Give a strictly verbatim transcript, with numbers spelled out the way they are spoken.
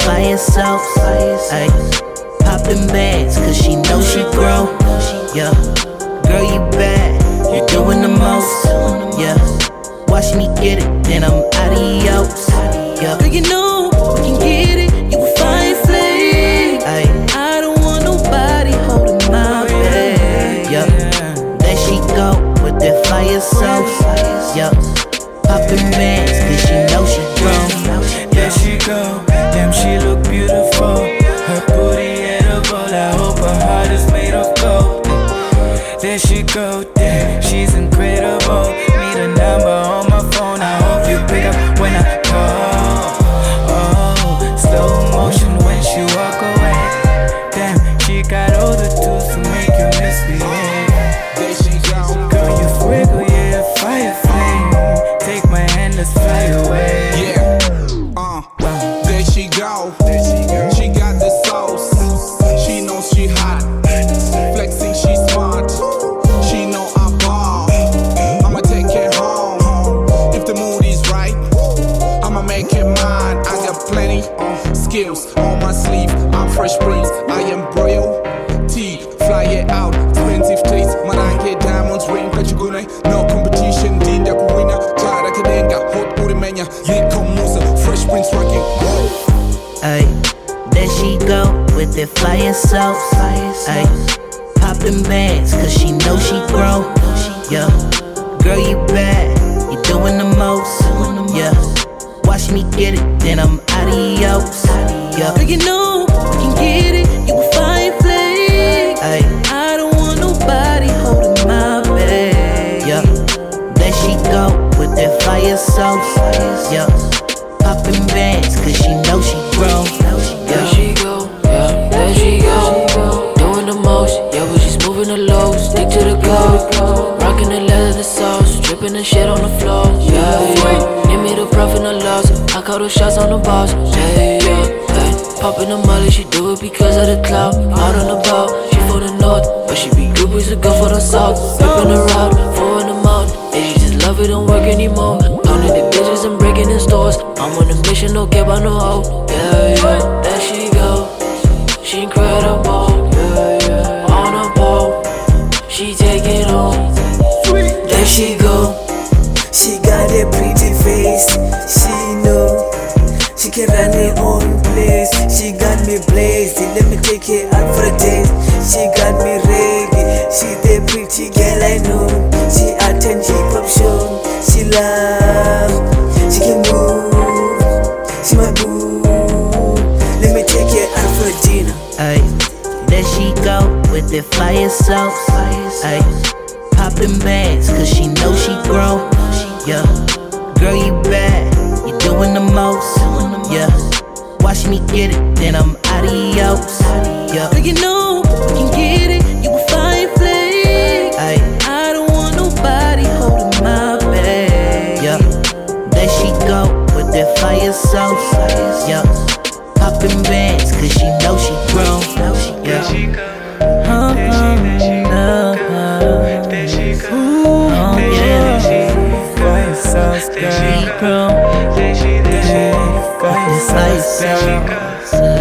fire sauce. Ay, poppin' bags, cause she know she grown. Yeah, girl, you bad, you doing the most. Yeah, watch me get it, then I'm adios. Yeah, girl, you know we can get it, you a fine flame. Ay, I don't want nobody holding my bag. Yeah, there she go with that fire sauce. Yeah, poppin' bags, cause she know she grown. There she go, damn she look beautiful. Her booty edible, I hope her heart is made of gold. There she go, damn she's incredible. Need a number on my phone, I hope you pick up when I call. Oh, slow motion when she walk away. Damn, she got all the tools to make you misbehave. There she go, girl you wiggle, yeah, fire flame. Take my hand, let's fly away. yeah. Uh, there she go. She got the sauce. She knows she hot. Flexing, she smart. She know I ball. I'ma take it home. If the mood is right, I'ma make it mine. I got plenty of skills on my sleeve. I'm Fresh Prince. I am royalty. Fly it out. Expensive taste. Marange diamonds ring. Kachigune. No competition. Dinda kuwina. Jara kadenga. Hot urimenya. Yiko Musa. Fresh Prince rocking. Ay, there she go with that fire sauce. Ay, poppin' bags, cause she know she grown. Yeah, girl, you bad, you doing the most. Yeah, watch me get it, then I'm adios. Yeah, girl, you know we can get it, you a fine flame. Ay, I don't want nobody holding my bag. Yeah, there she go with that fire sauce. Yeah, poppin' bags, cause she know she grown. There she go, yeah, there she go. Doing the most, yeah, we just moving the low. Stick to the code, rocking the leather, the sauce, dripping the shit on the floor. Yeah, yeah. Need me the profit and the loss. I call the shots on the boss. Yeah, yeah, hey. Popping the molly, she do it because of the clout. Out on the boat, she for the north, but she be groupies to go for the south. Ripping the route, four in the mouth. And she just love it, don't work anymore. Counting the bitches and breaking in stores. I'm on a mission, don't care about no hoe. Yeah, yeah, there she go. She incredible. Yeah, yeah. On a boat, she take it home. There she go. She got a pretty face. She know she can run her own place. She got me blazed. Let me take her out for a taste. She got me ready. She the pretty girl I know. She attend hip hop show. She love. She can move. She my boo. Let me take her out for dinner. Ay, there she go with that fire sauce. Ay, poppin' bags, cause she know she grown. Yeah, girl, you bad, you doing the most. Yeah, watch me get it, then I'm adios. Yeah, girl, you know we can get it, you a fine flame. Ay, I don't want nobody holding my bag. Yeah, there she go with that fire sauce. Yeah, poppin' bags, cause she know she grown. Yeah, uh-huh. Oh yeah, Fire sauce, girl. she grown. Fire sauce, girl.